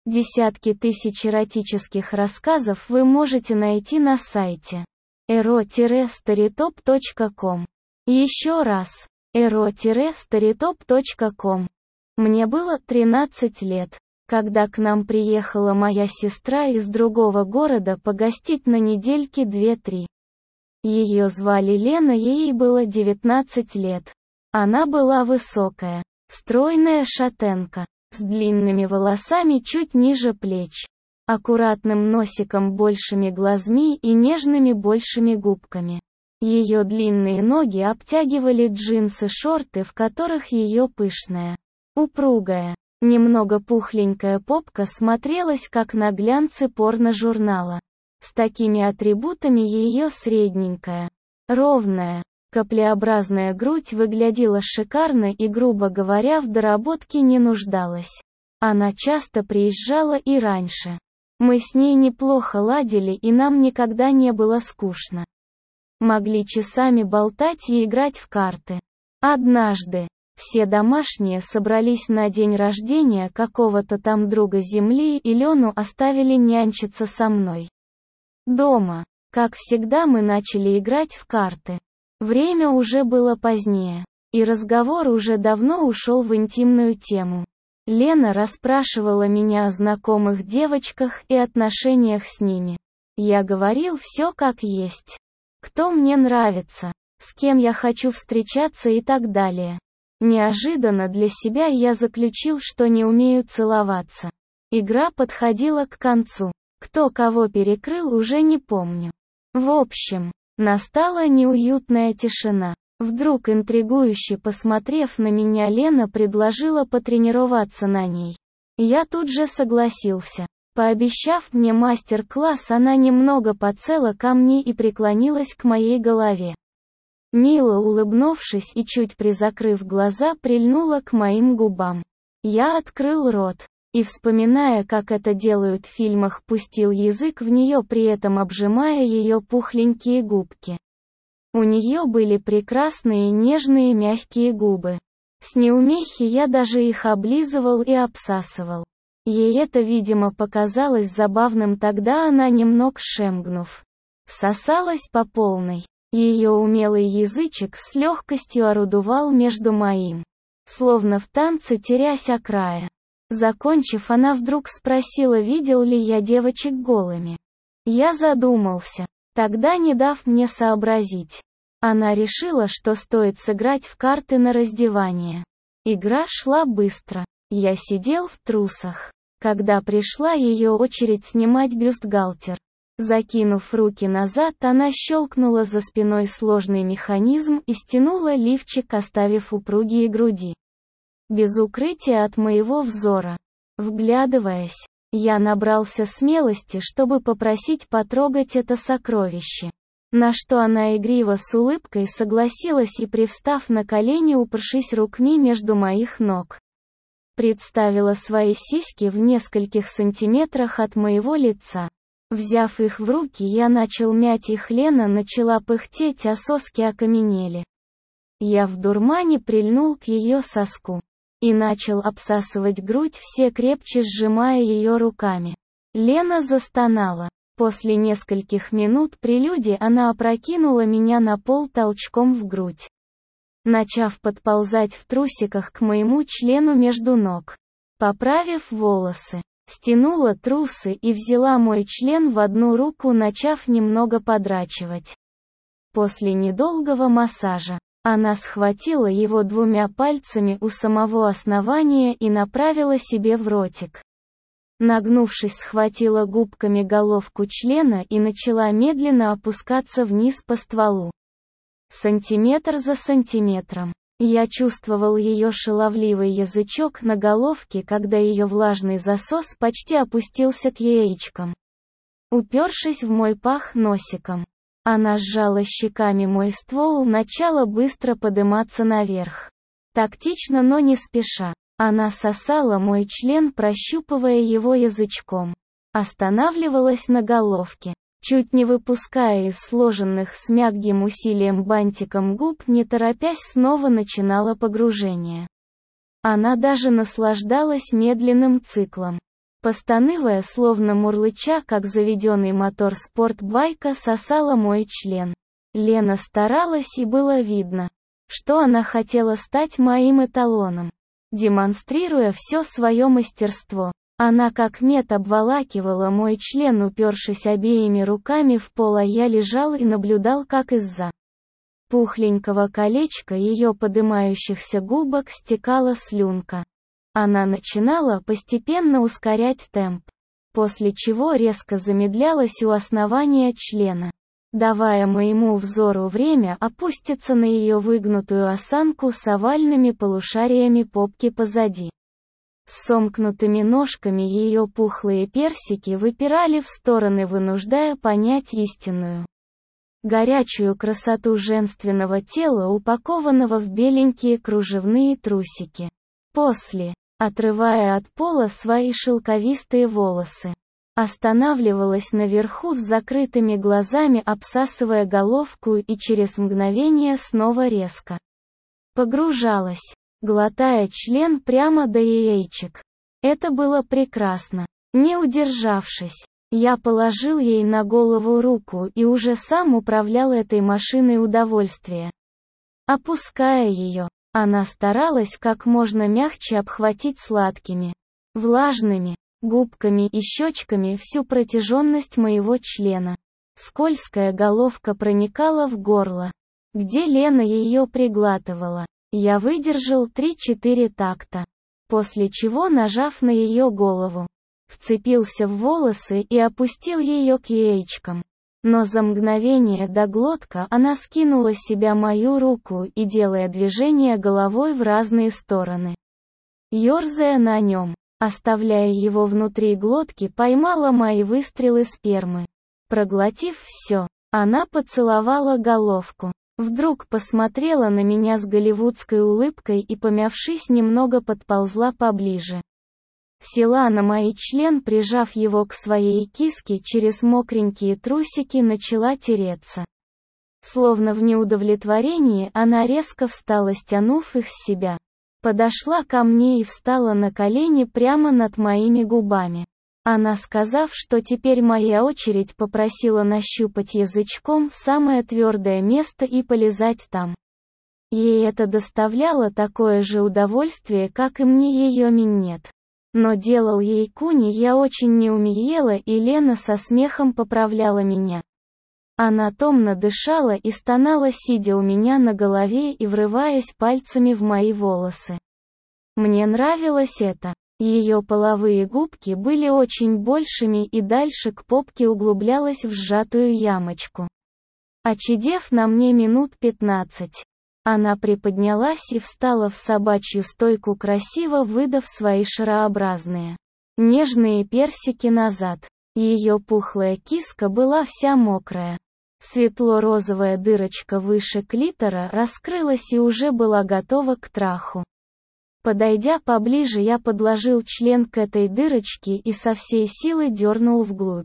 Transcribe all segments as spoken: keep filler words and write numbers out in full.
Десятки тысяч эротических рассказов вы можете найти на сайте эро старитоп точка ком. Еще раз, эро старитоп точка ком. Мне было тринадцать лет, когда к нам приехала моя сестра из другого города погостить на недельки две-три. Ее звали Лена, ей было девятнадцать лет. Она была высокая, стройная шатенка, с длинными волосами чуть ниже плеч, аккуратным носиком, большими глазми и нежными большими губками. Ее длинные ноги обтягивали джинсы-шорты, в которых ее пышная, упругая, немного пухленькая попка смотрелась как на глянце порно-журнала. С такими атрибутами ее средненькая, ровная, каплеобразная грудь выглядела шикарно и, грубо говоря, в доработке не нуждалась. Она часто приезжала и раньше. Мы с ней неплохо ладили, и нам никогда не было скучно. Могли часами болтать и играть в карты. Однажды все домашние собрались на день рождения какого-то там друга Земли, и Лену оставили нянчиться со мной. Дома, как всегда, мы начали играть в карты. Время уже было позднее, и разговор уже давно ушел в интимную тему. Лена расспрашивала меня о знакомых девочках и отношениях с ними. Я говорил все как есть. Кто мне нравится, с кем я хочу встречаться и так далее. Неожиданно для себя я заключил, что не умею целоваться. Игра подходила к концу. Кто кого перекрыл, уже не помню. В общем, настала неуютная тишина. Вдруг, интригующе посмотрев на меня, Лена предложила потренироваться на ней. Я тут же согласился. Пообещав мне мастер-класс, она немного подсела ко мне и преклонилась к моей голове. Мило улыбнувшись и чуть призакрыв глаза, прильнула к моим губам. Я открыл рот и, вспоминая, как это делают в фильмах, пустил язык в нее, при этом обжимая ее пухленькие губки. У нее были прекрасные нежные мягкие губы. С неумехи я даже их облизывал и обсасывал. Ей это, видимо, показалось забавным, тогда она, немного шемгнув, всосалась по полной. Ее умелый язычек с легкостью орудовал между моим, словно в танце, терясь о края. Закончив, она вдруг спросила, видел ли я девочек голыми. Я задумался, тогда не дав мне сообразить. Она решила, что стоит сыграть в карты на раздевание. Игра шла быстро. Я сидел в трусах. Когда пришла ее очередь снимать бюстгальтер, закинув руки назад, она щелкнула за спиной сложный механизм и стянула лифчик, оставив упругие груди без укрытия от моего взора. Вглядываясь, я набрался смелости, чтобы попросить потрогать это сокровище. На что она игриво с улыбкой согласилась и, привстав на колени, упершись руками между моих ног, представила свои сиськи в нескольких сантиметрах от моего лица. Взяв их в руки, я начал мять их. Лена начала пыхтеть, а соски окаменели. Я в дурмане прильнул к ее соску и начал обсасывать грудь, все крепче сжимая ее руками. Лена застонала. После нескольких минут прелюдии она опрокинула меня на пол толчком в грудь, начав подползать в трусиках к моему члену между ног. Поправив волосы, стянула трусы и взяла мой член в одну руку, начав немного подрачивать. После недолгого массажа, она схватила его двумя пальцами у самого основания и направила себе в ротик. Нагнувшись, схватила губками головку члена и начала медленно опускаться вниз по стволу. Сантиметр за сантиметром. Я чувствовал ее шаловливый язычок на головке, когда ее влажный засос почти опустился к яичкам. Упершись в мой пах носиком, она сжала щеками мой ствол, начала быстро подниматься наверх. Тактично, но не спеша. Она сосала мой член, прощупывая его язычком. Останавливалась на головке, чуть не выпуская из сложенных с мягким усилием бантиком губ, не торопясь, снова начинала погружение. Она даже наслаждалась медленным циклом. Постанывая, словно мурлыча, как заведенный мотор спортбайка, сосала мой член. Лена старалась, и было видно, что она хотела стать моим эталоном. Демонстрируя все свое мастерство, она как мед обволакивала мой член, упершись обеими руками в пол, а я лежал и наблюдал, как из-за пухленького колечка ее подымающихся губок стекала слюнка. Она начинала постепенно ускорять темп, после чего резко замедлялась у основания члена, давая моему взору время опуститься на ее выгнутую осанку с овальными полушариями попки позади. С сомкнутыми ножками ее пухлые персики выпирали в стороны, вынуждая понять истинную горячую красоту женственного тела, упакованного в беленькие кружевные трусики. После, отрывая от пола свои шелковистые волосы, останавливалась наверху с закрытыми глазами, обсасывая головку, и через мгновение снова резко погружалась, глотая член прямо до яичек. Это было прекрасно. Не удержавшись, я положил ей на голову руку и уже сам управлял этой машиной удовольствия. Опуская ее, она старалась как можно мягче обхватить сладкими, влажными губками и щечками всю протяженность моего члена. Скользкая головка проникала в горло, где Лена ее приглатывала. Я выдержал три-четыре такта, после чего, нажав на ее голову, вцепился в волосы и опустил ее к яичкам. Но за мгновение до глотка она скинула с себя мою руку и, делая движение головой в разные стороны, ерзая на нем, оставляя его внутри глотки, поймала мои выстрелы спермы. Проглотив все, она поцеловала головку. Вдруг посмотрела на меня с голливудской улыбкой и, помявшись немного, подползла поближе. Села на мой член, прижав его к своей киске, через мокренькие трусики начала тереться. Словно в неудовлетворении, она резко встала, стянув их с себя. Подошла ко мне и встала на колени прямо над моими губами. Она, сказав, что теперь моя очередь, попросила нащупать язычком самое твердое место и полизать там. Ей это доставляло такое же удовольствие, как и мне ее минет. Но делал ей куни я очень не умела, и Лена со смехом поправляла меня. Она томно дышала и стонала, сидя у меня на голове и врываясь пальцами в мои волосы. Мне нравилось это. Ее половые губки были очень большими, и дальше к попке углублялась в сжатую ямочку. Очидев на мне минут пятнадцать, она приподнялась и встала в собачью стойку, красиво выдав свои шарообразные, нежные персики назад. Ее пухлая киска была вся мокрая. Светло-розовая дырочка выше клитора раскрылась и уже была готова к траху. Подойдя поближе, я подложил член к этой дырочке и со всей силы дернул вглубь.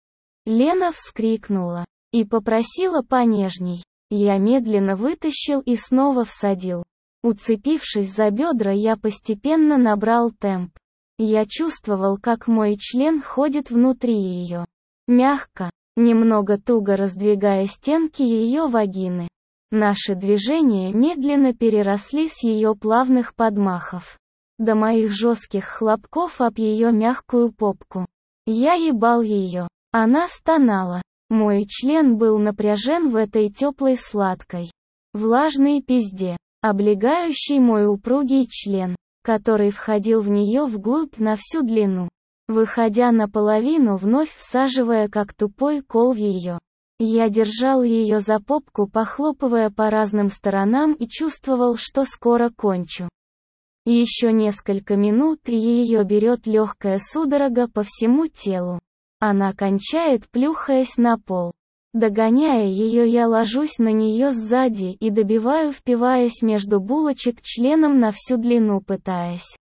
Лена вскрикнула и попросила понежней. Я медленно вытащил и снова всадил. Уцепившись за бедра, я постепенно набрал темп. Я чувствовал, как мой член ходит внутри ее. Мягко, немного туго раздвигая стенки ее вагины. Наши движения медленно переросли с ее плавных подмахов до моих жестких хлопков об ее мягкую попку. Я ебал ее. Она стонала. Мой член был напряжен в этой теплой, сладкой, влажной пизде, облегающей мой упругий член, который входил в нее вглубь на всю длину, выходя наполовину, вновь всаживая как тупой кол в ее. Я держал ее за попку, похлопывая по разным сторонам, и чувствовал, что скоро кончу. Еще несколько минут, и ее берет легкая судорога по всему телу. Она кончает, плюхаясь на пол. Догоняя ее, я ложусь на нее сзади и добиваю, впиваясь между булочек членом на всю длину, пытаясь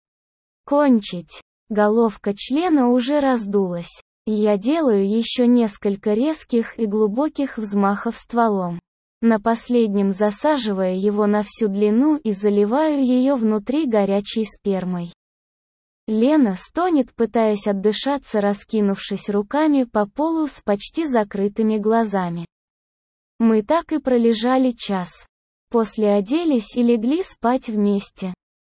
кончить. Головка члена уже раздулась. Я делаю еще несколько резких и глубоких взмахов стволом, на последнем засаживая его на всю длину и заливаю ее внутри горячей спермой. Лена стонет, пытаясь отдышаться, раскинувшись руками по полу с почти закрытыми глазами. Мы так и пролежали час. После оделись и легли спать вместе.